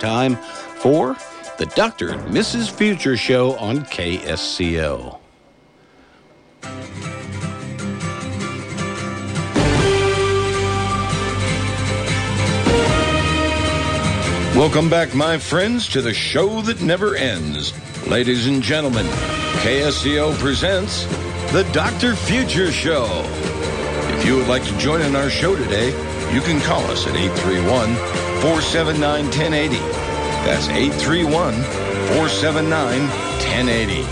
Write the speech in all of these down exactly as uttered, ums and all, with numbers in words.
time for the Doctor and Missus Future Show on K S C O. Welcome back, my friends, to the show that never ends. Ladies and gentlemen, K S C O presents the Doctor Future Show. If you would like to join in our show today, you can call us at eight three one, four seven nine, one zero eight zero. That's eight three one, four seven nine, one zero eight zero.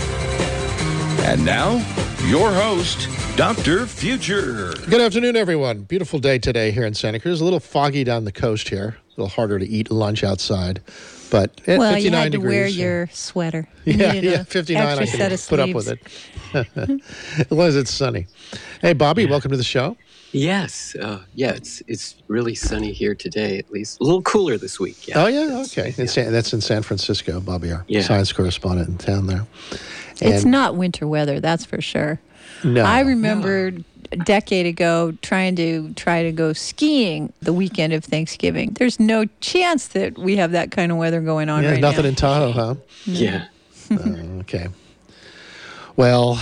And now, your host, Doctor Future. Good afternoon, everyone. Beautiful day today here in Santa Cruz. A little foggy down the coast here. A little harder to eat lunch outside, but at well, fifty-nine you had to degrees, wear your sweater. You yeah, needed yeah, a fifty-nine. I set can of put up with it as long as it's sunny. Hey, Bobby, yeah. Welcome to the show. Yes, uh, yeah, it's it's really sunny here today. At least a little cooler this week. Yeah. Oh yeah, okay. In San, that's in San Francisco. Bobby, our yeah. science correspondent in town there. And it's not winter weather, that's for sure. No, I remember. No. A decade ago trying to try to go skiing the weekend of Thanksgiving. There's no chance that we have that kind of weather going on yeah, right nothing now. in Tahoe, huh? Yeah. uh, okay. Well,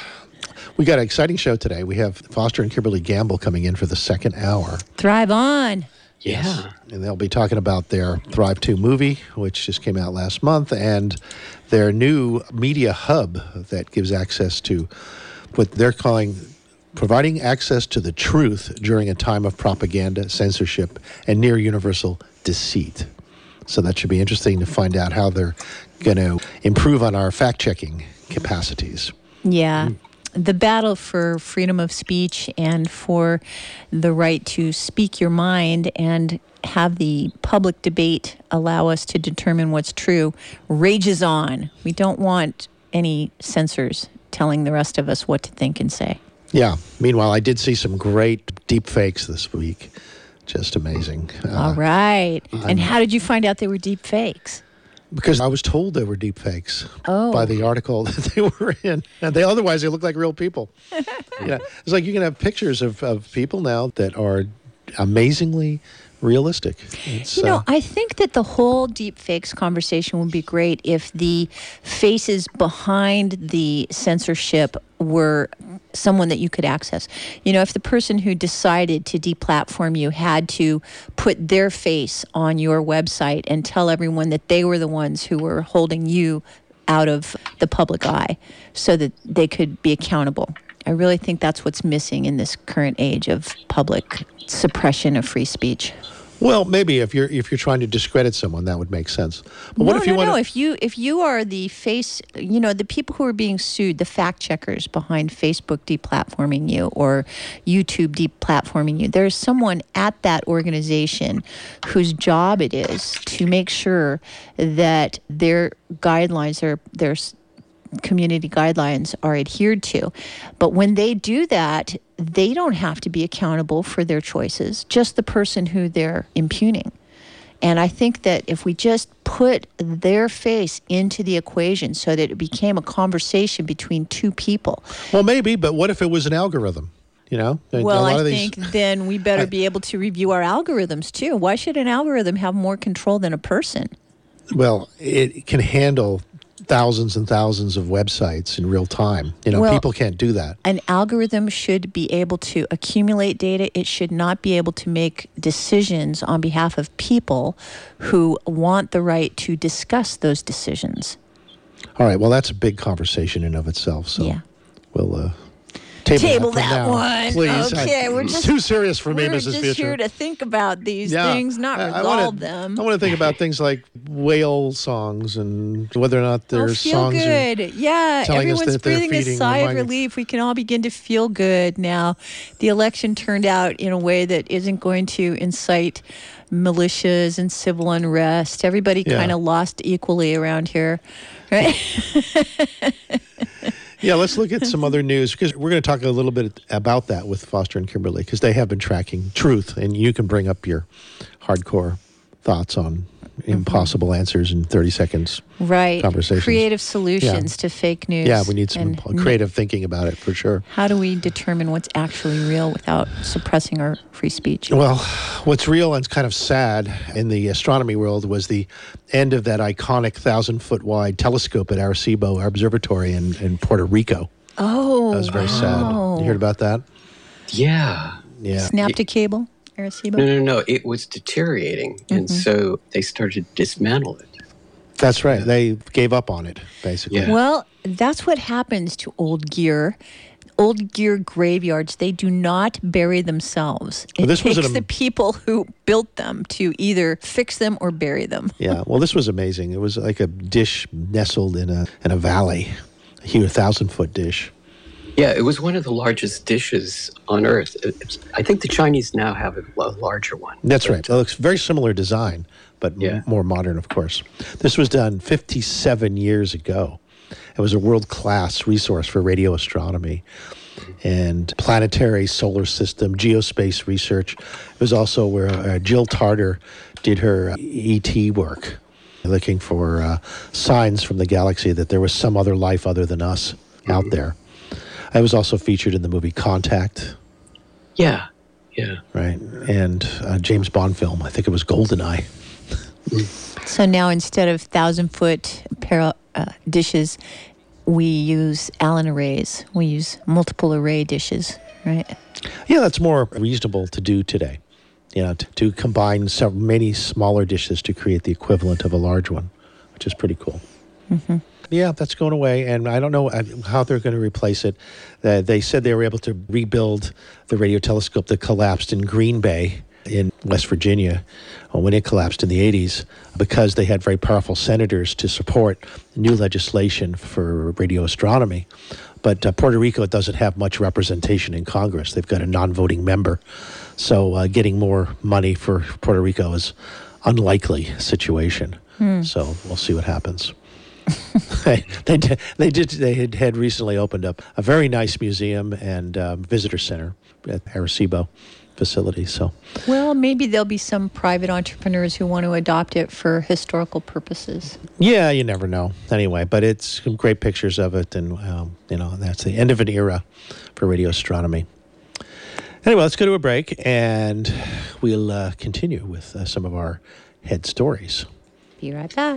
we got an exciting show today. We have Foster and Kimberly Gamble coming in for the second hour. Thrive on. Yeah. And they'll be talking about their Thrive two movie, which just came out last month, and their new media hub that gives access to what they're calling providing access to the truth during a time of propaganda, censorship, and near universal deceit. So that should be interesting to find out how they're going to improve on our fact-checking capacities. Yeah. Mm. The battle for freedom of speech and for the right to speak your mind and have the public debate allow us to determine what's true rages on. We don't want any censors telling the rest of us what to think and say. Yeah. Meanwhile, I did see some great deep fakes this week. Just amazing. Uh, All right. I'm, and how did you find out they were deep fakes? Because I was told they were deep fakes oh. by the article that they were in. And they otherwise they look like real people. Yeah. It's like you can have pictures of, of people now that are amazingly realistic. It's, you know, uh, I think that the whole deep fakes conversation would be great if the faces behind the censorship were someone that you could access. You know, if the person who decided to deplatform you had to put their face on your website and tell everyone that they were the ones who were holding you out of the public eye so that they could be accountable. I really think that's what's missing in this current age of public suppression of free speech. Well, maybe if you're if you're trying to discredit someone, that would make sense. But no, what if you no, want no. to... If you if you are the face, you know, the people who are being sued, the fact checkers behind Facebook deplatforming you or YouTube deplatforming you, there's someone at that organization whose job it is to make sure that their guidelines are their community guidelines are adhered to. But when they do that, they don't have to be accountable for their choices, just the person who they're impugning. And I think that if we just put their face into the equation so that it became a conversation between two people. Well, maybe, but what if it was an algorithm? You know? Well, I these... think then we better be able to review our algorithms too. Why should an algorithm have more control than a person? Well, it can handle thousands and thousands of websites in real time. You know, well, people can't do that. An algorithm should be able to accumulate data. It should not be able to make decisions on behalf of people who want the right to discuss those decisions. All right. Well, that's a big conversation in of itself. So yeah. we'll uh, table, table that, that now, one. please. Okay, I, we're it's just too serious for me, we're Missus just Fisher. here to think about these yeah. things, not I, resolve I wanna, them. I want to think about things like whale songs and whether or not their oh, feel songs good. are yeah, telling us everyone's that they're breathing a feeding sigh the of mind. relief. We can all begin to feel good now. The election turned out in a way that isn't going to incite militias and civil unrest. Everybody Yeah. kind of lost equally around here, right? Yeah, let's look at some other news because we're going to talk a little bit about that with Foster and Kimberly because they have been tracking truth, and you can bring up your hardcore thoughts on impossible answers in thirty seconds. Right. Conversations. Creative solutions Yeah. to fake news. Yeah, we need some and creative thinking about it for sure. How do we determine what's actually real without suppressing our free speech? Well, what's real and kind of sad in the astronomy world was the end of that iconic thousand-foot-wide telescope at Arecibo Observatory in, in Puerto Rico. Oh, That was very sad. wow. You heard about that? Yeah. Yeah. Snapped a cable, Arecibo? No, no, no. It was deteriorating. And so they started to dismantle it. That's right. They gave up on it, basically. Yeah. Well, that's what happens to old gear. Old gear graveyards, they do not bury themselves. It Well, this was takes an- the people who built them to either fix them or bury them. Yeah. Well, this was amazing. It was like a dish nestled in a in a valley, a huge thousand-foot dish. Yeah, it was one of the largest dishes on Earth. It- it's- I think the Chinese now have a, a larger one. That's right. It looks very similar design, but Yeah. m- more modern, of course. This was done fifty-seven years ago. It was a world-class resource for radio astronomy and planetary solar system, geospace research. It was also where uh, Jill Tarter did her uh, E T work, looking for uh, signs from the galaxy that there was some other life other than us out there. I was also featured in the movie Contact, Yeah, yeah. right? And a James Bond film. I think it was GoldenEye. So now instead of thousand-foot para, uh, dishes, we use Allen arrays. We use multiple array dishes, right? Yeah, that's more reasonable to do today. You know, to, to combine so many smaller dishes to create the equivalent of a large one, which is pretty cool. Mm-hmm. Yeah, that's going away, and I don't know how they're going to replace it. Uh, they said they were able to rebuild the radio telescope that collapsed in Green Bay in West Virginia uh, when it collapsed in the eighties because they had very powerful senators to support new legislation for radio astronomy. But uh, Puerto Rico doesn't have much representation in Congress. They've got a non-voting member. So uh, getting more money for Puerto Rico is unlikely situation. So we'll see what happens. they, they did. They did. They had, had recently opened up a very nice museum and um, visitor center at Arecibo facility. So, Well, maybe there'll be some private entrepreneurs who want to adopt it for historical purposes. yeah, you never know. Anyway, but it's some great pictures of it, and um, you know that's the end of an era for radio astronomy. Anyway, let's go to a break, and we'll uh, continue with uh, some of our head stories. Be right back.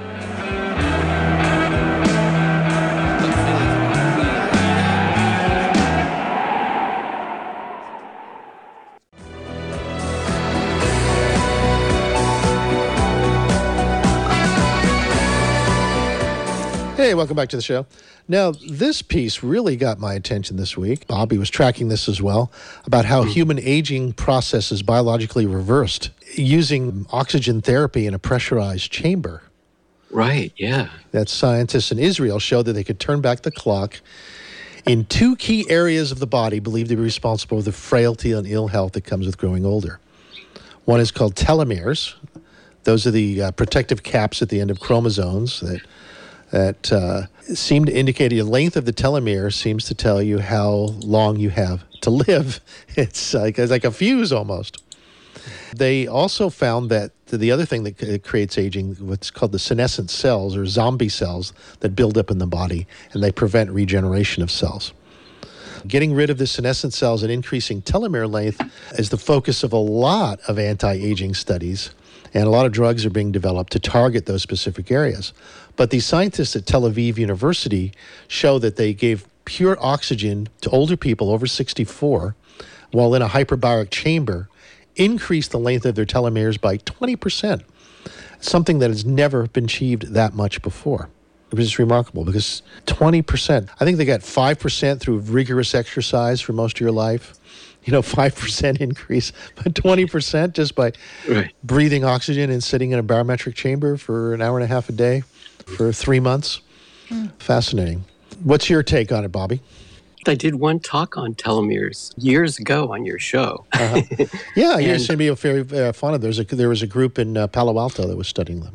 Hey, welcome back to the show. Now, this piece really got my attention this week. Bobby was tracking this as well, about how human aging process is biologically reversed using oxygen therapy in a pressurized chamber. Right, yeah. That scientists in Israel showed that they could turn back the clock in two key areas of the body believed to be responsible for the frailty and ill health that comes with growing older. One is called telomeres. Those are the uh, protective caps at the end of chromosomes that that uh, seem to indicate the length of the telomere seems to tell you how long you have to live. It's like, it's like a fuse almost. They also found that the other thing that c- creates aging, what's called the senescent cells or zombie cells that build up in the body, and they prevent regeneration of cells. Getting rid of the senescent cells and increasing telomere length is the focus of a lot of anti-aging studies, and a lot of drugs are being developed to target those specific areas. But these scientists at Tel Aviv University show that they gave pure oxygen to older people over sixty-four while in a hyperbaric chamber, increased the length of their telomeres by twenty percent, something that has never been achieved that much before. It was just remarkable because twenty percent, I think they got five percent through rigorous exercise for most of your life. You know, five percent increase, but twenty percent just by Right. breathing oxygen and sitting in a barometric chamber for an hour and a half a day for three months. Fascinating. What's your take on it, Bobby? I did one talk on telomeres years ago on your show. Uh-huh. Yeah, you And- seem to be very uh, fond of. There's a there was a group in uh, Palo Alto that was studying them. Huh?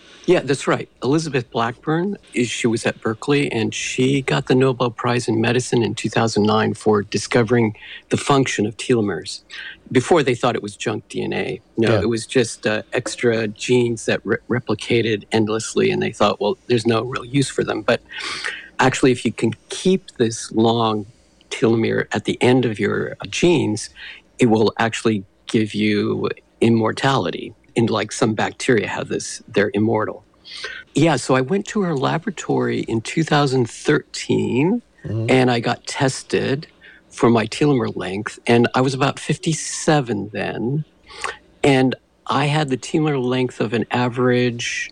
Yeah, that's right. Elizabeth Blackburn, is- she was at Berkeley, and she got the Nobel Prize in Medicine in two thousand nine for discovering the function of telomeres. Before, they thought it was junk D N A. No, Yeah. it was just uh, extra genes that re- replicated endlessly, and they thought, well, there's no real use for them. But actually, if you can keep this long telomere at the end of your genes, it will actually give you immortality. And like some bacteria have this, they're immortal. Yeah, so I went to her laboratory in two thousand thirteen Mhm. and I got tested for my telomere length. And I was about fifty-seven then. And I had the telomere length of an average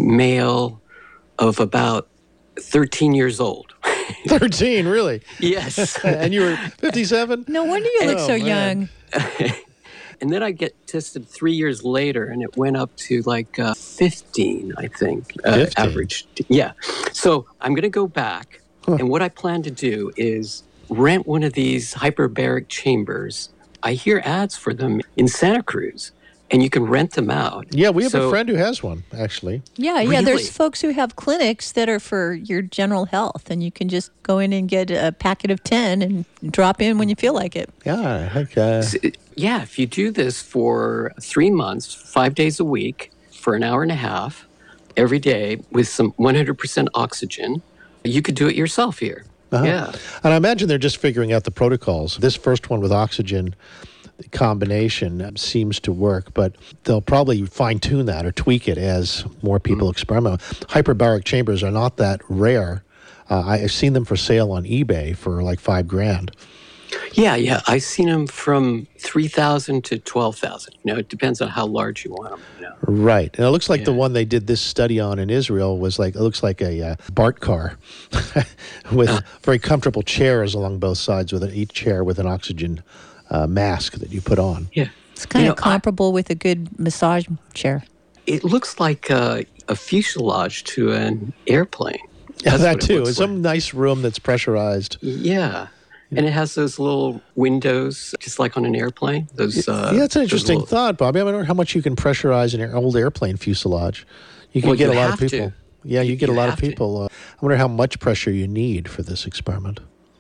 male of about thirteen years old. thirteen, really? Yes. And you were fifty-seven? No wonder you look Oh, so man. young. And then I get tested three years later, and it went up to like uh, fifteen, I think, uh, fifteen? average. Yeah. So I'm going to go back, Huh. and what I plan to do is rent one of these hyperbaric chambers. I hear ads for them in Santa Cruz, and you can rent them out. Yeah, we have So- a friend who has one, actually. Yeah, yeah. Really? There's folks who have clinics that are for your general health, and you can just go in and get a packet of ten and drop in when you feel like it. Yeah, heck, uh, Yeah, if you do this for three months, five days a week, for an hour and a half, every day with some one hundred percent oxygen, you could do it yourself here. Uh-huh. Yeah. And I imagine they're just figuring out the protocols. This first one with oxygen combination um, seems to work, but they'll probably fine tune that or tweak it as more people experiment. Hyperbaric chambers are not that rare. Uh, I- I've seen them for sale on eBay for like five grand. Yeah, yeah. I've seen them from three thousand to twelve thousand. You know, it depends on how large you want them. You know? Right. And it looks like the Yeah. one they did this study on in Israel was like, it looks like a uh, BART car with very comfortable chairs along both sides, with an, each chair with an oxygen uh, mask that you put on. Yeah. It's kind You of know, I- comparable with a good massage chair. It looks like a, a fuselage to an airplane. Yeah, That's that what it too. looks It's some nice room that's pressurized. Yeah. And it has those little windows, just like on an airplane. Those. Uh, yeah, that's an those interesting little- thought, Bobby. I wonder how much you can pressurize an air, old airplane fuselage. You can Well, get you a lot have of people. to. Yeah, you, You- get a you lot of have to. people. Uh, I wonder how much pressure you need for this experiment.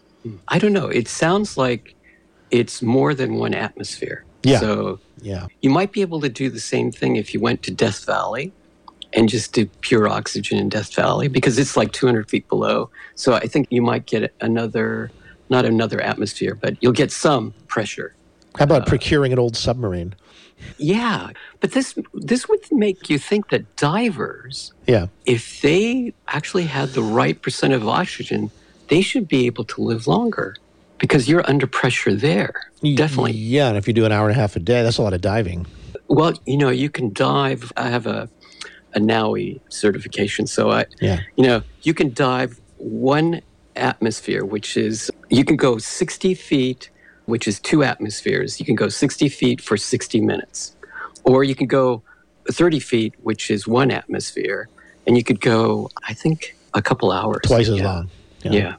I don't know. It sounds like it's more than one atmosphere. Yeah. So Yeah. you might be able to do the same thing if you went to Death Valley and just did pure oxygen in Death Valley, because it's like two hundred feet below. So I think you might get another, not another atmosphere, but you'll get some pressure. How Uh, about procuring an old submarine? Yeah. But this this would make you think that divers, Yeah. if they actually had the right percent of oxygen, they should be able to live longer because you're under pressure there. Definitely. Yeah, and if you do an hour and a half a day, that's a lot of diving. Well, you know, you can dive. I have a, a NAUI certification. So, I, Yeah. you know, you can dive one atmosphere, which is, you can go sixty feet, which is two atmospheres. You can go sixty feet for sixty minutes. Or you can go thirty feet, which is one atmosphere. And you could go, I think, a couple hours. Twice as Yeah. long. Yeah.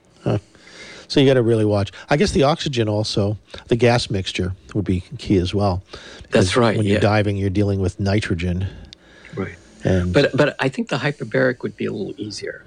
So you got to really watch. I guess the oxygen also, the gas mixture would be key as well. That's Because right, When you're yeah. diving, you're dealing with nitrogen. Right. And But but I think the hyperbaric would be a little easier.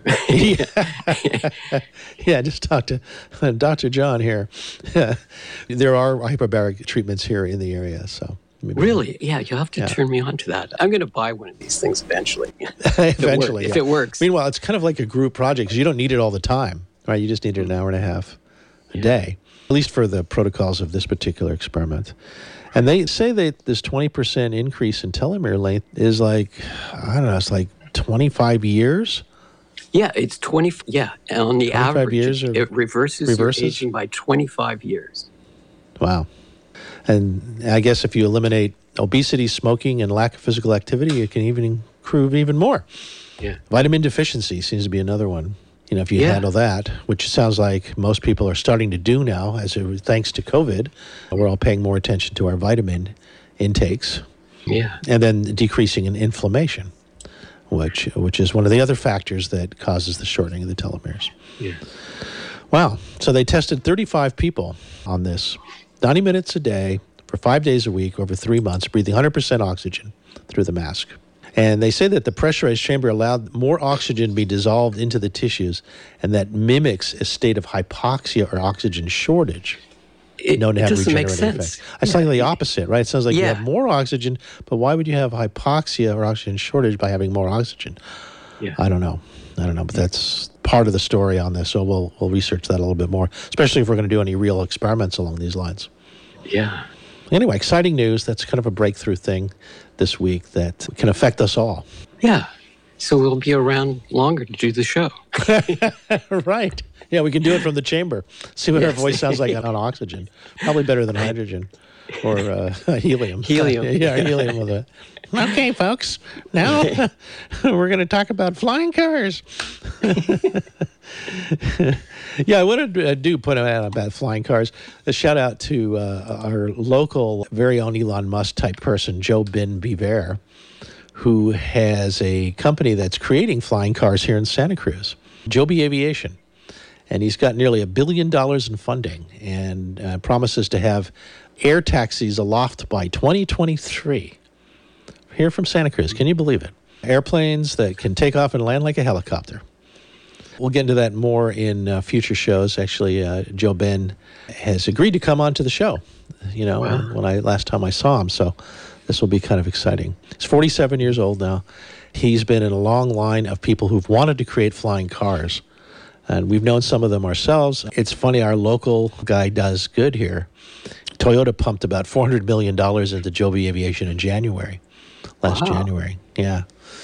yeah, just talk to Doctor John here. There are hyperbaric treatments here in the area, so maybe Really? Yeah, you'll have to Yeah. turn me on to that. I'm going to buy one of these things eventually. eventually, if yeah. it works. Meanwhile, it's kind of like a group project because you don't need it all the time, right? You just need it an hour and a half a day, at least for the protocols of this particular experiment. And they say that this twenty percent increase in telomere length is like, I don't know, it's like twenty-five years. Yeah, it's twenty. Yeah, on the twenty-five average, years it, or it reverses, reverses? your aging by twenty-five years. Wow. And I guess if you eliminate obesity, smoking, and lack of physical activity, it can even improve even more. Yeah. Vitamin deficiency seems to be another one. You know, if you Yeah. handle that, which sounds like most people are starting to do now, as a, thanks to COVID, we're all paying more attention to our vitamin intakes, Yeah. and then decreasing in inflammation, which which is one of the other factors that causes the shortening of the telomeres. Yeah. Wow. So they tested thirty-five people on this, ninety minutes a day for five days a week over three months, breathing one hundred percent oxygen through the mask. And they say that the pressurized chamber allowed more oxygen to be dissolved into the tissues, and that mimics a state of hypoxia or oxygen shortage. It, known to it have doesn't make regenerative sense. effects. It's yeah. like the opposite, right? It sounds like yeah. you have more oxygen, but why would you have hypoxia or oxygen shortage by having more oxygen? Yeah. I don't know. I don't know, but that's part of the story on this, so we'll we'll research that a little bit more, especially if we're going to do any real experiments along these lines. Yeah. Anyway, exciting news. That's kind of a breakthrough thing this week that can affect us all. Yeah. So we'll be around longer to do the show. Right. Yeah, we can do it from the chamber. See what yes. our voice sounds like on oxygen. Probably better than hydrogen or uh, helium. Helium. Yeah, helium with it. Okay, folks. Now we're going to talk about flying cars. Yeah, I want to uh, do put out about flying cars. A shout out to uh, our local, very own Elon Musk type person, Joe Ben Beaver, who has a company that's creating flying cars here in Santa Cruz, Joby Aviation. And he's got nearly a billion dollars in funding and uh, promises to have air taxis aloft by twenty twenty-three. Here from Santa Cruz. Can you believe it? Airplanes that can take off and land like a helicopter. We'll get into that more in uh, future shows. Actually, uh, Joe Ben has agreed to come on to the show, you know, wow. when I last time I saw him. So this will be kind of exciting. He's forty-seven years old now. He's been in a long line of people who've wanted to create flying cars. And we've known some of them ourselves. It's funny, our local guy does good here. Toyota pumped about four hundred million dollars into Joby Aviation in January, last wow. January. Yeah.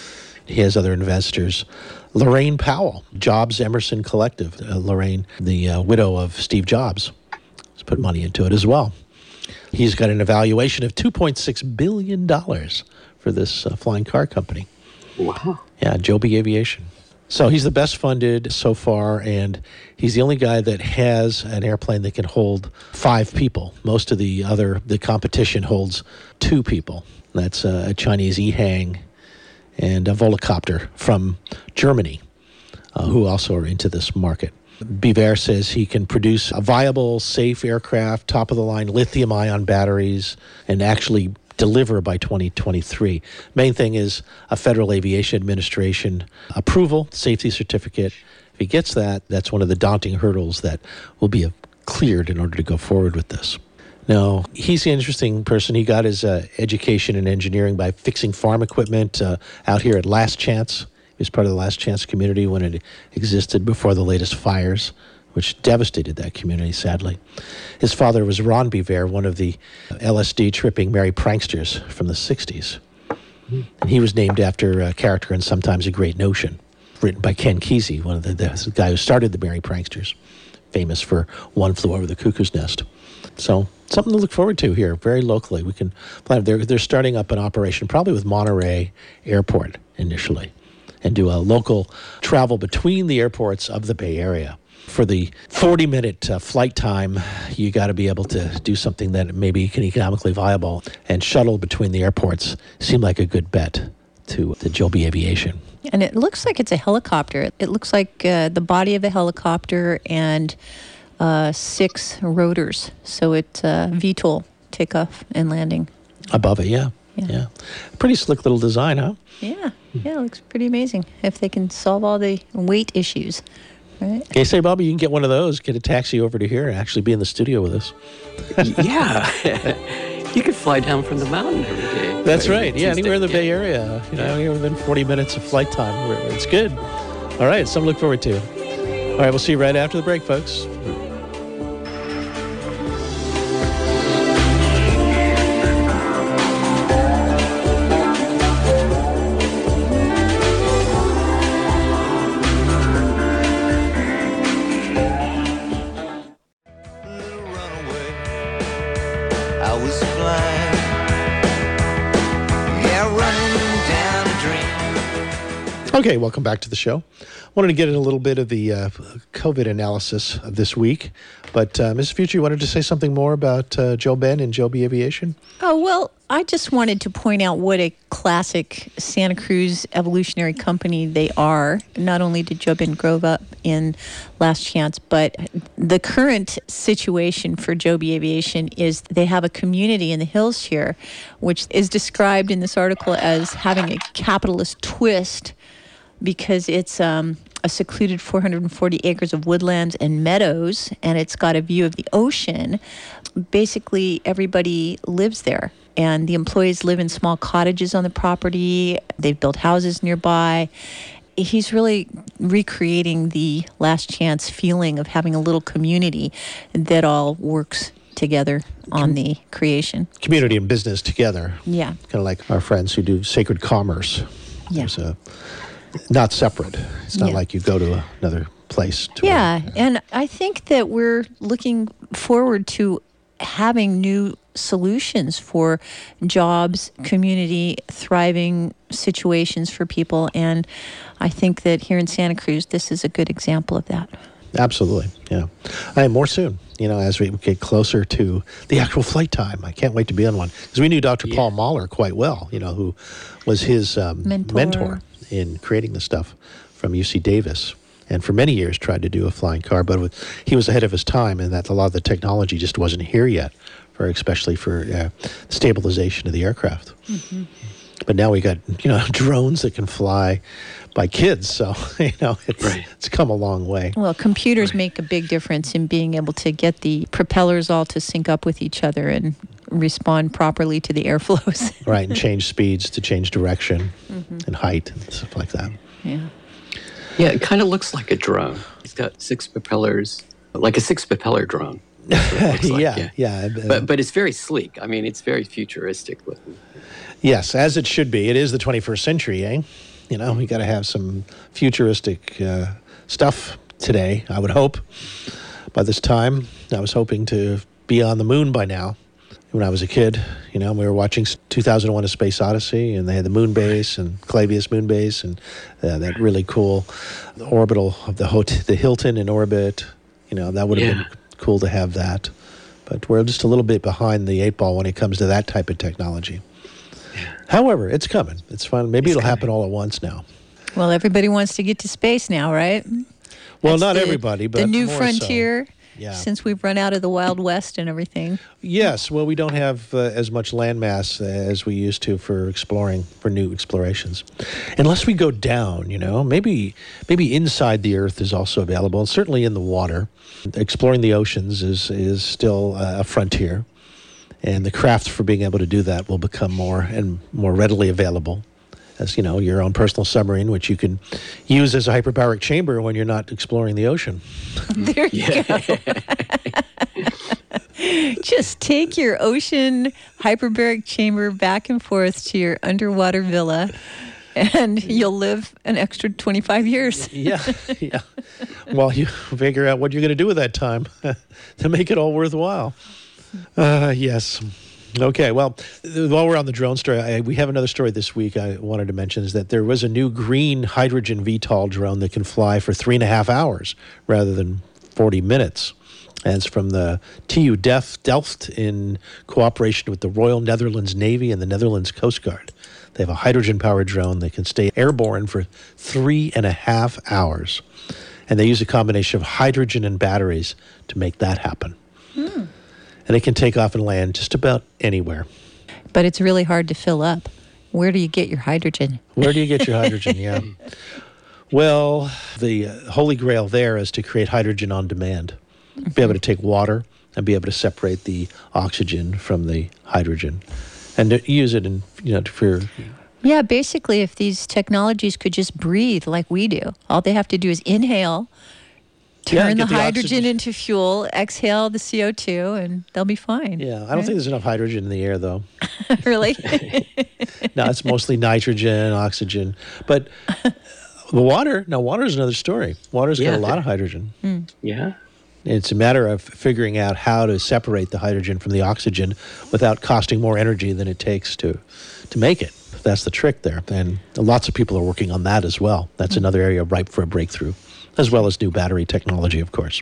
He has other investors. Lorraine Powell, Jobs Emerson Collective. Uh, Lorraine, the uh, widow of Steve Jobs, has put money into it as well. He's got an evaluation of two point six billion dollars for this uh, flying car company. Wow. Yeah, Joby Aviation. So he's the best funded so far, and he's the only guy that has an airplane that can hold five people. Most of the other, the competition holds two people. That's uh, a Chinese E-Hang and a Volocopter from Germany, uh, who also are into this market. Beaver says he can produce a viable, safe aircraft, top-of-the-line lithium-ion batteries, and actually deliver by twenty twenty-three. Main thing is a Federal Aviation Administration approval, safety certificate. If he gets that, that's one of the daunting hurdles that will be cleared in order to go forward with this. Now, he's an interesting person. He got his uh, education in engineering by fixing farm equipment uh, out here at Last Chance. He was part of the Last Chance community when it existed before the latest fires, which devastated that community, sadly. His father was Ron Beaver, one of the L S D-tripping merry pranksters from the sixties. And he was named after a character in Sometimes a Great Notion, written by Ken Kesey, one of the, the guy who started the merry pranksters, famous for One Flew Over the Cuckoo's Nest. So something to look forward to here, very locally. We can plan. They're they're starting up an operation, probably with Monterey Airport initially, and do a local travel between the airports of the Bay Area. For the forty-minute uh, flight time, you got to be able to do something that maybe can economically viable, and shuttle between the airports seemed like a good bet to the Joby Aviation. And it looks like it's a helicopter. It looks like uh, the body of a helicopter and uh, six rotors. So it's uh, V TOL takeoff and landing. Above it, yeah. yeah. Yeah. Pretty slick little design, huh? Yeah. Yeah, it looks pretty amazing if they can solve all the weight issues. Right. Okay, say, Bobby, you can get one of those, get a taxi over to here, and actually be in the studio with us. Yeah. You could fly down from the mountain every day. That's right. right. Yeah, anywhere in the Bay Area. You know, yeah. within forty minutes of flight time. It's good. All right, something to look forward to. All right, we'll see you right after the break, folks. Okay, welcome back to the show. Wanted to get in a little bit of the uh, COVID analysis of this week, but uh, Miz Future, you wanted to say something more about uh, JoeBen and Joby Aviation? Oh, well, I just wanted to point out what a classic Santa Cruz evolutionary company they are. Not only did JoeBen grow up in Last Chance, but the current situation for Joby Aviation is they have a community in the hills here, which is described in this article as having a capitalist twist, because it's um, a secluded four hundred forty acres of woodlands and meadows, and it's got a view of the ocean. Basically, everybody lives there, and the employees live in small cottages on the property. They've built houses nearby. He's really recreating the Last Chance feeling of having a little community that all works together on the creation. Community and business together. Yeah. Kind of like our friends who do Sacred Commerce. Yeah. There's a, not separate. It's not Yeah. like you go to another place. To Yeah, where- and I think that we're looking forward to having new solutions for jobs, community, thriving situations for people. And I think that here in Santa Cruz, this is a good example of that. Absolutely, yeah. And more soon, you know, as we get closer to the actual flight time. I can't wait to be on one. Because we knew Doctor Yeah. Paul Mahler quite well, you know, who was his um, Mentor. mentor in creating the stuff from U C Davis. And for many years tried to do a flying car, but with, he was ahead of his time in that a lot of the technology just wasn't here yet, for especially for uh, stabilization of the aircraft. Mm-hmm. But now we got, you know, drones that can fly by kids, so, you know, it's, Right. it's come a long way. Well, computers make a big difference in being able to get the propellers all to sync up with each other and respond properly to the airflows. Right, and change speeds to change direction mm-hmm. and height and stuff like that. Yeah. Yeah, it kind of looks like a drone. It's got six propellers, like a six-propeller drone. That's what it looks like, yeah, yeah. But but it's very sleek. I mean, it's very futuristic looking. Yes, as it should be. It is the twenty-first century, eh? You know, we got to have some futuristic uh, stuff today, I would hope. By this time, I was hoping to be on the moon by now. When I was a kid, you know, we were watching two thousand one: A Space Odyssey, and they had the moon base and Clavius moon base, and uh, that really cool orbital of the hot- the Hilton in orbit. You know, that would have Yeah. been cool to have that. But we're just a little bit behind the eight ball when it comes to that type of technology. However, it's coming. It's fun. Maybe It's it'll happen coming. all at once now. Well, everybody wants to get to space now, right? Well, That's not the- everybody, but the new more so. frontier. Yeah. Since we've run out of the Wild West and everything. Yes, well, we don't have uh, as much landmass as we used to for exploring, for new explorations. Unless we go down, you know, maybe maybe inside the Earth is also available, and certainly in the water. Exploring the oceans is, is still uh, a frontier, and the craft for being able to do that will become more and more readily available. As, you know, your own personal submarine, which you can use as a hyperbaric chamber when you're not exploring the ocean. There you go. Just take your ocean hyperbaric chamber back and forth to your underwater villa, and you'll live an extra twenty-five years. Yeah, yeah. Well, you figure out what you're going to do with that time to make it all worthwhile. Uh, yes. Okay, well, while we're on the drone story, I, we have another story this week I wanted to mention, is that there was a new green hydrogen V TOL drone that can fly for three and a half hours rather than forty minutes. And it's from the T U Delft, Delft in cooperation with the Royal Netherlands Navy and the Netherlands Coast Guard. They have a hydrogen-powered drone that can stay airborne for three and a half hours. And they use a combination of hydrogen and batteries to make that happen. Hmm. And it can take off and land just about anywhere. But it's really hard to fill up. Where do you get your hydrogen? Where do you get your hydrogen? Yeah. Well, the uh, holy grail there is to create hydrogen on demand. Mm-hmm. Be able to take water and be able to separate the oxygen from the hydrogen, and to use it in, you know, for. Yeah, basically, if these technologies could just breathe like we do, all they have to do is inhale, Yeah, turn get the the hydrogen oxygen. into fuel, exhale the C O two, and they'll be fine. Yeah, I don't think there's enough hydrogen in the air, though. Really? No, it's mostly nitrogen, oxygen, but the water. Now, water is another story. Water's got Yeah. a lot of hydrogen. Yeah. It's a matter of figuring out how to separate the hydrogen from the oxygen without costing more energy than it takes to, to make it. that's the trick there. And lots of people are working on that as well. That's mm-hmm. another area ripe for a breakthrough, as well as new battery technology, of course.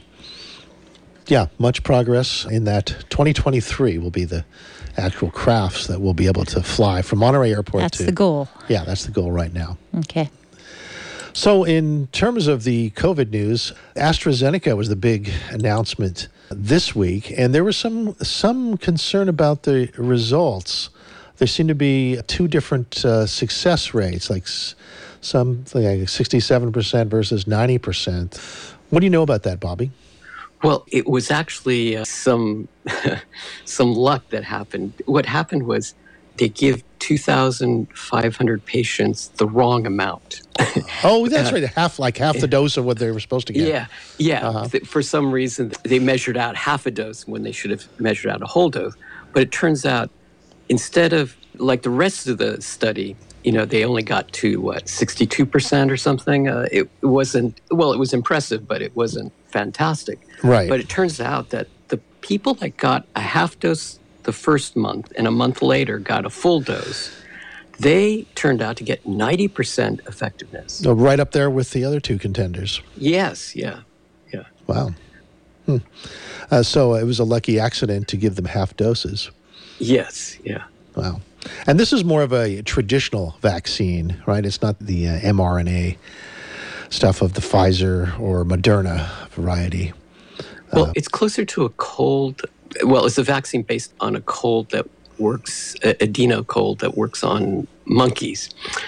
Yeah, much progress in that. twenty twenty-three will be the actual crafts that will be able to fly from Monterey Airport that's to... That's the goal. Yeah, that's the goal right now. Okay. So in terms of the COVID news, AstraZeneca was the big announcement this week, and there was some some concern about the results. There seem to be two different uh, success rates, like s- some like sixty-seven percent versus ninety percent. What do you know about that, Bobby? Well, it was actually uh, some some luck that happened. What happened was they give two thousand five hundred patients the wrong amount. Oh, that's right. Half, like half the dose of what they were supposed to get. Yeah, yeah. Uh-huh. Th- For some reason, they measured out half a dose when they should have measured out a whole dose. But it turns out, instead of, like the rest of the study, you know, they only got to, what, sixty-two percent or something? Uh, it wasn't, well, it was impressive, but it wasn't fantastic. Right. But it turns out that the people that got a half dose the first month and a month later got a full dose, they turned out to get ninety percent effectiveness. Oh, right up there with the other two contenders. Yes, yeah, yeah. Wow. Hmm. Uh, so it was a lucky accident to give them half doses. Yes, yeah. Wow. And this is more of a traditional vaccine, right? It's not the uh, mRNA stuff of the Pfizer or Moderna variety. Well, Uh, it's closer to a cold. Well, it's a vaccine based on a cold that works, a adeno cold that works on monkeys.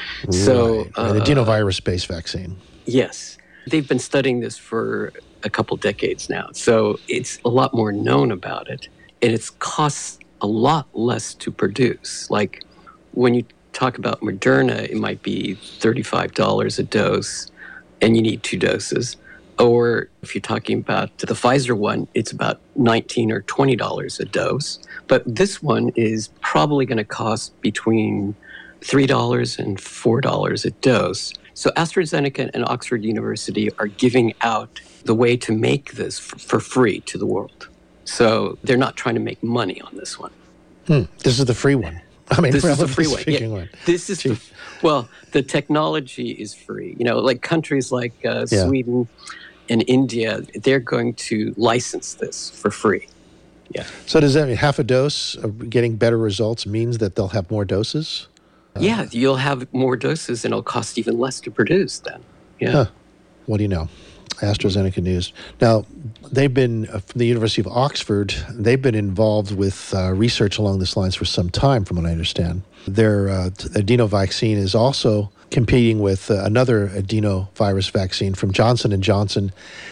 So, right. An uh, adenovirus-based vaccine. yes, they've been studying this for a couple decades now. So it's a lot more known about it, and it costs a lot less to produce. Like when you talk about Moderna, it might be thirty-five dollars a dose, and you need two doses. Or if you're talking about the Pfizer one, it's about nineteen or twenty dollars a dose. But this one is probably going to cost between three dollars and four dollars a dose. So AstraZeneca and Oxford University are giving out the way to make this f- for free to the world. So they're not trying to make money on this one. Hmm. This is the free one. I mean, This is the free relatively one. speaking Yeah, one. this is the, well, the technology is free. You know, like countries like uh, Yeah. Sweden and India, they're going to license this for free. Yeah. So does that mean half a dose of getting better results means that they'll have more doses? Yeah, you'll have more doses and it'll cost even less to produce then. Yeah. Huh. What do you know? AstraZeneca news. Now, they've been, uh, from the University of Oxford, they've been involved with uh, research along these lines for some time, from what I understand. Their uh, adeno vaccine is also competing with uh, another adenovirus vaccine from Johnson and Johnson,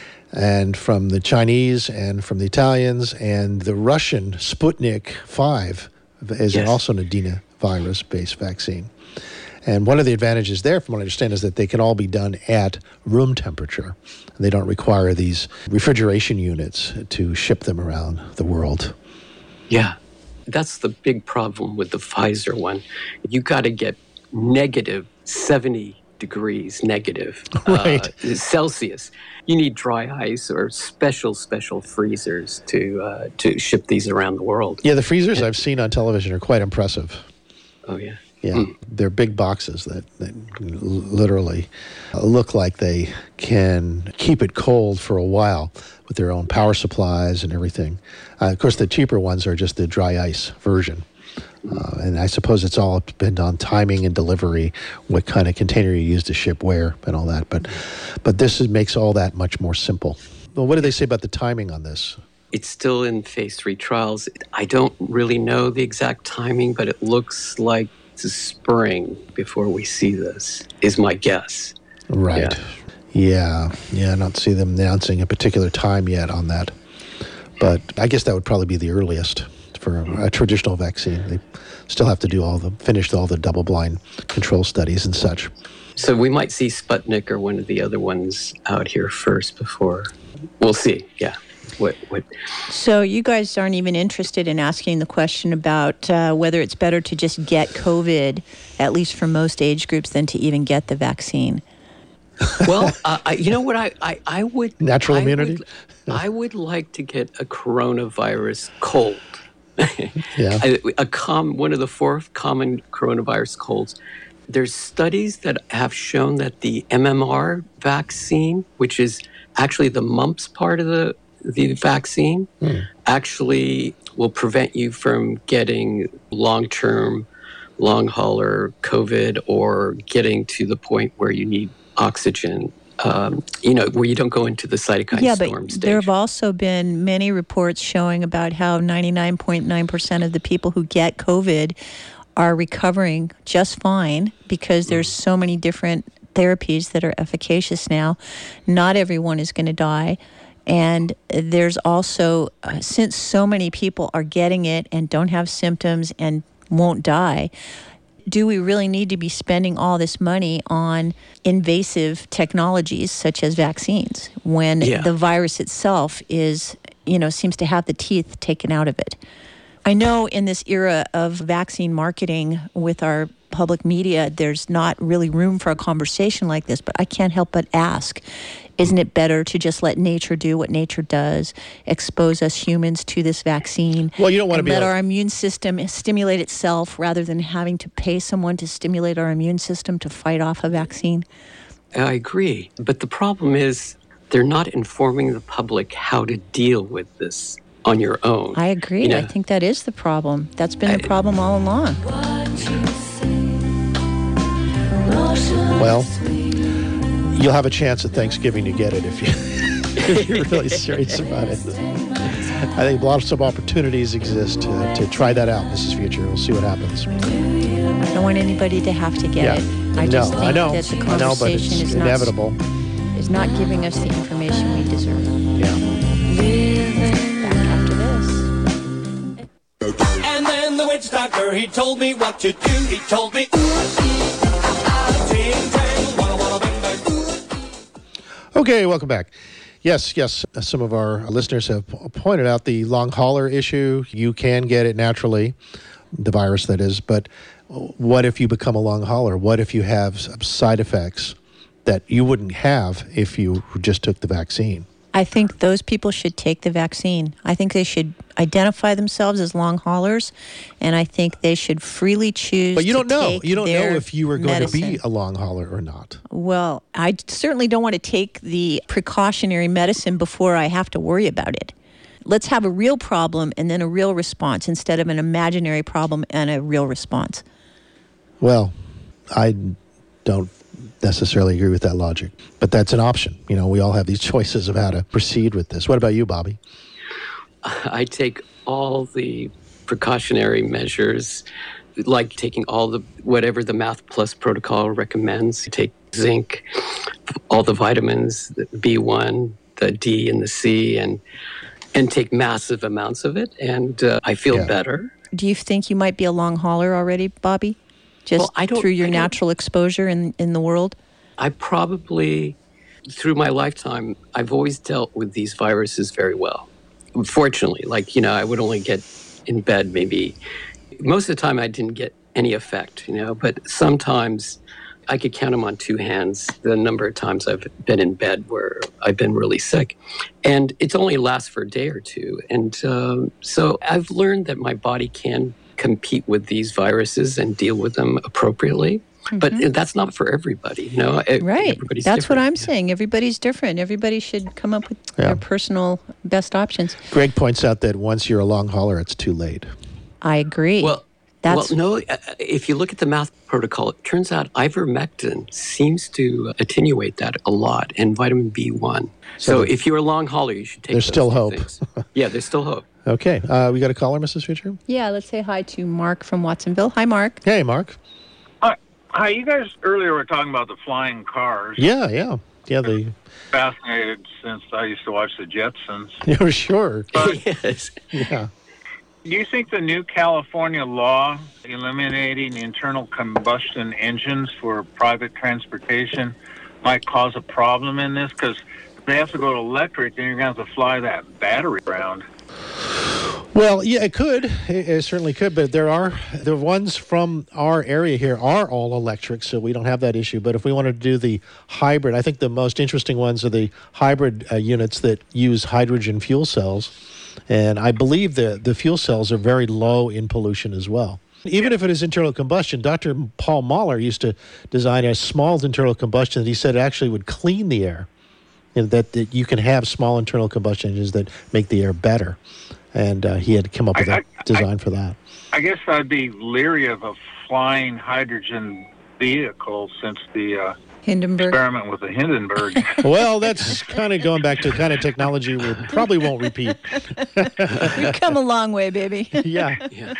and from the Chinese and from the Italians, and the Russian Sputnik five is Yes. also an adenovirus-based vaccine. And one of the advantages there, from what I understand, is that they can all be done at room temperature. They don't require these refrigeration units to ship them around the world. Yeah. That's the big problem with the Pfizer one. You got to get negative seventy degrees negative Right. uh, Celsius. You need dry ice or special, special freezers to uh, to ship these around the world. Yeah, the freezers I've seen on television are quite impressive. Oh, yeah. Yeah, Mm. they're big boxes that, that l- literally look like they can keep it cold for a while with their own power supplies and everything. Uh, of course, the cheaper ones are just the dry ice version. Uh, and I suppose it's all depend on timing and delivery, what kind of container you use to ship where and all that. But but this is, makes all that much more simple. Well, what do they say about the timing on this? It's still in phase three trials. I don't really know the exact timing, but it looks like it's spring before we see this, is my guess. Right. Yeah. Yeah, I don't see them announcing a particular time yet on that. But I guess that would probably be the earliest for a, a traditional vaccine. They still have to do all the, finish all the double-blind control studies and such. So we might see Sputnik or one of the other ones out here first before. We'll see. Yeah. What? What? So you guys aren't even interested in asking the question about uh, whether it's better to just get COVID, at least for most age groups, than to even get the vaccine. Well, uh, I, you know what? I, I, I would Natural I immunity? Would, I would like to get a coronavirus cold. Yeah. a, a com, one of the four common coronavirus colds. There's studies that have shown that the M M R vaccine, which is actually the mumps part of the, the vaccine, hmm. actually will prevent you from getting long-term, long-hauler COVID or getting to the point where you need oxygen, um, you know, where you don't go into the cytokine yeah, storm but stage. There have also been many reports showing about how ninety-nine point nine percent of the people who get COVID are recovering just fine because there's mm. so many different therapies that are efficacious now. Not everyone is going to die. And there's also, uh, since so many people are getting it and don't have symptoms and won't die, do we really need to be spending all this money on invasive technologies such as vaccines when yeah. the virus itself is, you know, seems to have the teeth taken out of it? I know in this era of vaccine marketing with our public media, there's not really room for a conversation like this, but I can't help but ask, isn't it better to just let nature do what nature does, expose us humans to this vaccine, well, you don't want and to be let able- our immune system stimulate itself rather than having to pay someone to stimulate our immune system to fight off a vaccine? I agree. But the problem is they're not informing the public how to deal with this on your own. I agree. You know, I think that is the problem. That's been the problem all along. Well, you'll have a chance at Thanksgiving to get it if, you, if you're really serious about it. I think lots of opportunities exist to, to try that out, Missus Future. We'll see what happens. I don't want anybody to have to get yeah. it. I just no, think I know. that the I know, but conversation it's is inevitable. not, is not giving us the information we deserve. Yeah. Back after this. And then the witch doctor, he told me what to do. He told me, ooh, ee, ah, ah, ting, tang, walla, walla, bing, bang, ooh. Okay, welcome back. Yes, yes, some of our listeners have pointed out the long hauler issue. You can get it naturally, the virus that is, but what if you become a long hauler? What if you have side effects that you wouldn't have if you just took the vaccine? I think those people should take the vaccine. I think they should identify themselves as long haulers, and I think they should freely choose. But you don't to know. take You don't their know if you were going medicine. to be a long hauler or not. Well, I certainly don't want to take the precautionary medicine before I have to worry about it. Let's have a real problem and then a real response instead of an imaginary problem and a real response. Well, I don't necessarily agree with that logic, but that's an option. You know, we all have these choices of how to proceed with this. What about you, Bobby? I take all the precautionary measures, like taking all the, whatever the Math Plus protocol recommends. Take zinc, all the vitamins, the B one, the D and the C, and and take massive amounts of it, and uh, I feel Yeah. better. Do you think you might be a long hauler already, Bobby? Just Well, I don't- through your I don't- natural exposure in, in the world? I probably, through my lifetime, I've always dealt with these viruses very well. Fortunately, like, you know, I would only get in bed maybe, most of the time I didn't get any effect, you know, but sometimes I could count them on two hands, the number of times I've been in bed where I've been really sick. And it only lasts for a day or two. And um, so I've learned that my body can compete with these viruses and deal with them appropriately. Mm-hmm. But that's not for everybody, you know. Right. Everybody's That's what different. I'm saying. Everybody's different. Everybody should come up with Yeah. their personal best options. Greg points out that once you're a long hauler, it's too late. I agree. Well, That's well, no, uh, if you look at the math protocol, it turns out ivermectin seems to attenuate that a lot, and vitamin B one. So, So if you're a long hauler, you should take there's those still two hope. things. Yeah, there's still hope. Okay. Uh, we got a caller, Missus Fisher? yeah. Let's say hi to Mark from Watsonville. Hi, Mark. Hey, Mark. Hi, hi, you guys earlier were talking about the flying cars. Yeah, yeah. Yeah, the, Fascinated since I used to watch the Jetsons. yeah, sure. Yes. Yeah. Do you think the new California law eliminating internal combustion engines for private transportation might cause a problem in this? Because if they have to go to electric, then you're going to have to fly that battery around. Well, yeah, it could. It, it certainly could. But there are the ones from our area here are all electric, so we don't have that issue. But if we wanted to do the hybrid, I think the most interesting ones are the hybrid uh, units that use hydrogen fuel cells. And I believe the, the fuel cells are very low in pollution as well. Even if it is internal combustion, Doctor Paul Mahler used to design a small internal combustion that he said actually would clean the air. And that, that you can have small internal combustion engines that make the air better. And uh, he had come up with I, a design I, for that. I guess I'd be leery of a flying hydrogen vehicle since the uh, Hindenburg. experiment with the Hindenburg. Well, that's kind of going back to the kind of technology we probably won't repeat. We've come a long way, baby. Yeah. Yeah.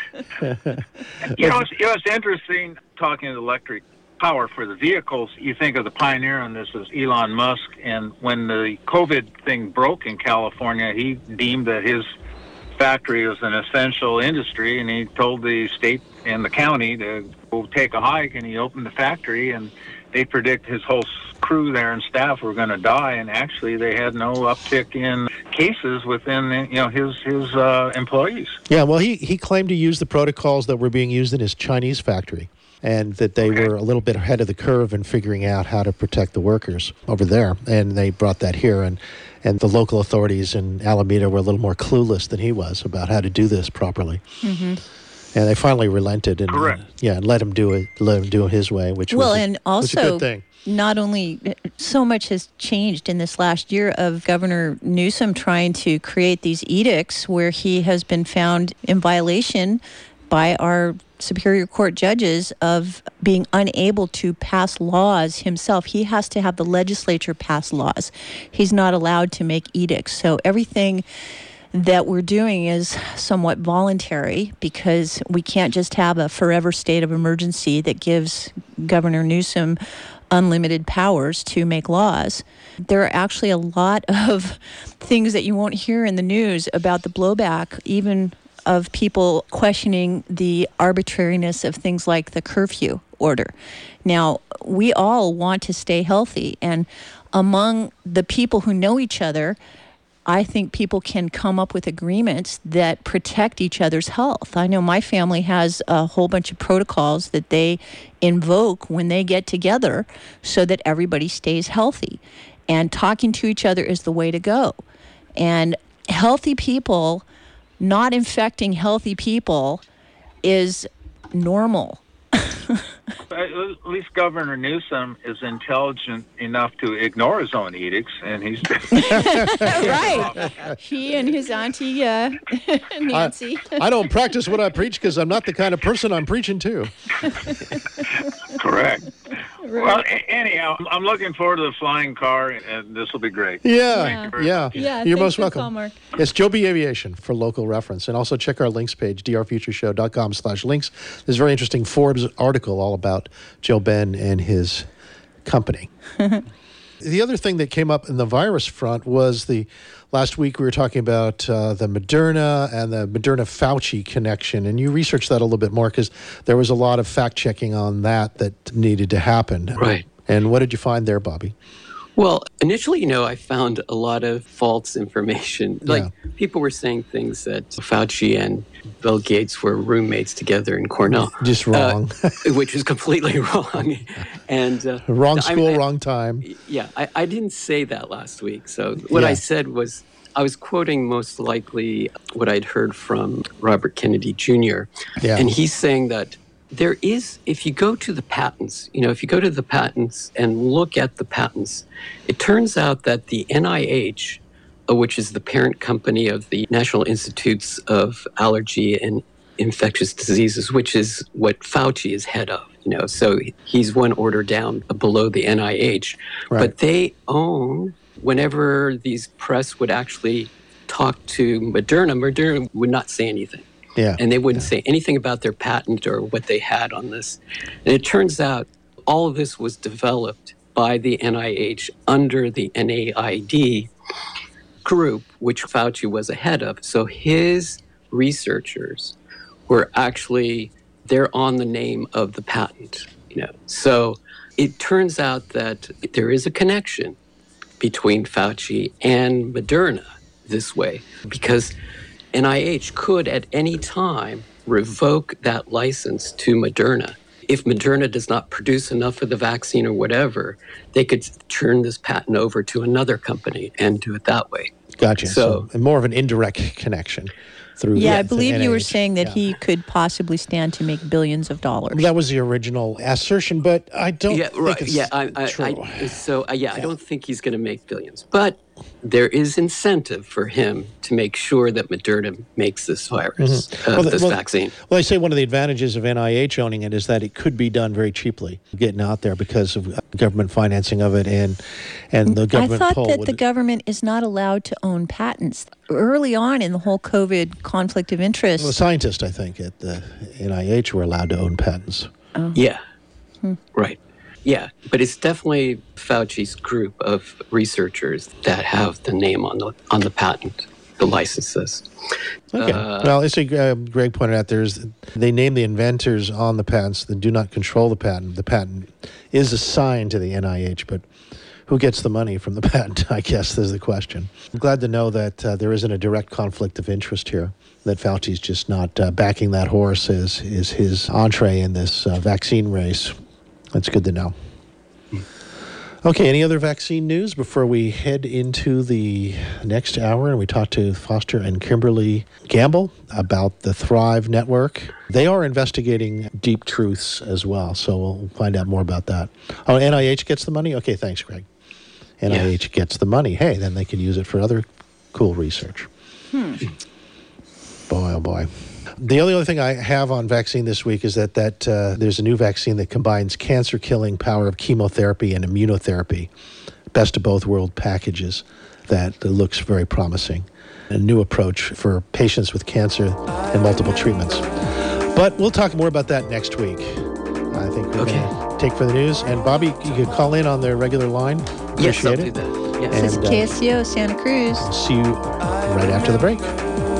You know, it's, you know, it's interesting talking electric power for the vehicles. You think of the pioneer on this as Elon Musk, and when the COVID thing broke in California, he deemed that his factory was an essential industry, and he told the state and the county to go take a hike, and he opened the factory, and they predict his whole crew there and staff were going to die, and actually they had no uptick in cases within, you know, his his uh, employees. Yeah, well, he, he claimed to use the protocols that were being used in his Chinese factory, and that they Okay. were a little bit ahead of the curve in figuring out how to protect the workers over there, and they brought that here, and, and the local authorities in Alameda were a little more clueless than he was about how to do this properly. Mm-hmm. And they finally relented and Correct. Uh, yeah, and let him do it, let him do it his way, which Well, was a, and was a also, good thing. not only so much has changed in this last year of Governor Newsom trying to create these edicts where he has been found in violation by our Superior Court judges of being unable to pass laws himself. He has to have the legislature pass laws. He's not allowed to make edicts. So everything that we're doing is somewhat voluntary because we can't just have a forever state of emergency that gives Governor Newsom unlimited powers to make laws. There are actually a lot of things that you won't hear in the news about the blowback, even of people questioning the arbitrariness of things like the curfew order. Now, we all want to stay healthy, and among the people who know each other, I think people can come up with agreements that protect each other's health. I know my family has a whole bunch of protocols that they invoke when they get together so that everybody stays healthy. And talking to each other is the way to go. And healthy people not infecting healthy people is normal. At least Governor Newsom is intelligent enough to ignore his own edicts, and he's Right. He and his auntie uh, Nancy. I don't practice what I preach because I'm not the kind of person I'm preaching to. correct. Well, a- anyhow, I'm looking forward to the flying car, and this will be great. Yeah, Yeah. very yeah. much. Yeah, You're thanks most for the welcome. call, Mark. It's Joby Aviation for local reference. And also check our links page, drfutureshow.com slash links. There's a very interesting Forbes article all about Joe Ben and his company. The other thing that came up in the virus front was the last week we were talking about uh, the Moderna and the Moderna-Fauci connection. And you researched that a little bit more because there was a lot of fact-checking on that that needed to happen. Right. And what did you find there, Bobby? Well, initially, you know, I found a lot of false information. Like, people were saying things that Fauci and Bill Gates were roommates together in Cornell. Just wrong. Uh, which was completely wrong. And uh, wrong I- school, I- wrong time. Yeah, I, I didn't say that last week. So what Yeah. I said was, I was quoting most likely what I'd heard from Robert Kennedy Junior Yeah. And he's saying that there is, if you go to the patents, you know, if you go to the patents and look at the patents, it turns out that the N I H, uh, which is the parent company of the National Institutes of Allergy and Infectious Diseases, which is what Fauci is head of, you know, so he's one order down below the N I H. Right. But they own, whenever these press would actually talk to Moderna, Moderna would not say anything. Yeah. And they wouldn't say anything about their patent or what they had on this. And it turns out all of this was developed by the N I H under the N A I D group, which Fauci was a head of. So his researchers were actually, they're on the name of the patent, you know. So it turns out that there is a connection between Fauci and Moderna this way, because N I H could at any time revoke that license to Moderna. If Moderna does not produce enough of the vaccine or whatever, they could turn this patent over to another company and do it that way. Gotcha. So, So, more of an indirect connection through. Yeah, the- I the believe you were N I H. saying that Yeah. he could possibly stand to make billions of dollars. That was the original assertion, but I don't yeah, think right. it's Yeah, I, I, true. I, so uh, yeah, I don't think he's going to make billions, but there is incentive for him to make sure that Moderna makes this virus, uh, Well, the- this well- vaccine. Well, I say one of the advantages of N I H owning it is that it could be done very cheaply, getting out there because of government financing of it, and and the I government thought pull that would, the government is not allowed to own patents. Early on in the whole COVID conflict of interest, well, scientists, I think, at the N I H were allowed to own patents. Yeah, right. Yeah, but it's definitely Fauci's group of researchers that have the name on the on the patent, the licenses. Okay. Uh, well, I see uh, Greg pointed out there's they name the inventors on the patents that do not control the patent. The patent is assigned to the N I H, but who gets the money from the patent, I guess, is the question. I'm glad to know that uh, there isn't a direct conflict of interest here, that Fauci's just not uh, backing that horse as is his entree in this uh, vaccine race. That's good to know. Okay, any other vaccine news before we head into the next hour and we talk to Foster and Kimberly Gamble about the Thrive Network? They are investigating deep truths as well, so we'll find out more about that. Oh, N I H gets the money? Okay, thanks, Greg. N I H Yeah. gets the money. Hey, then they can use it for other cool research. Hmm. Boy, oh boy. The only other thing I have on vaccine this week is that that uh, there's a new vaccine that combines cancer-killing power of chemotherapy and immunotherapy, best of both world packages. That looks very promising. A new approach for patients with cancer and multiple treatments. But we'll talk more about that next week. I think we're Okay. going to take for the news. And Bobby, you could call in on their regular line. Yes, I'll Appreciate do it. that. Yes. this is and, uh, K S C O Santa Cruz. See you right after the break.